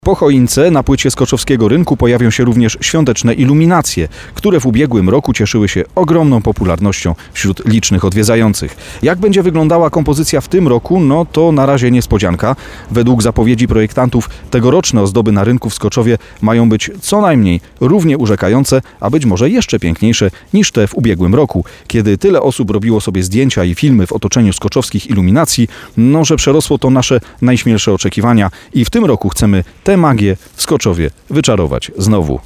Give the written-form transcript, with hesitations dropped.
Po choince na płycie Skoczowskiego Rynku pojawią się również świąteczne iluminacje, które w ubiegłym roku cieszyły się ogromną popularnością wśród licznych odwiedzających. Jak będzie wyglądała kompozycja w tym roku, no to na razie niespodzianka. Według zapowiedzi projektantów tegoroczne ozdoby na rynku w Skoczowie mają być co najmniej równie urzekające, a być może jeszcze piękniejsze niż te w ubiegłym roku, kiedy tyle osób robiło sobie zdjęcia i filmy w otoczeniu skoczowskich iluminacji, no że przerosło to nasze najśmielsze oczekiwania i w tym roku chcemy tę magię w Skoczowie wyczarować znowu.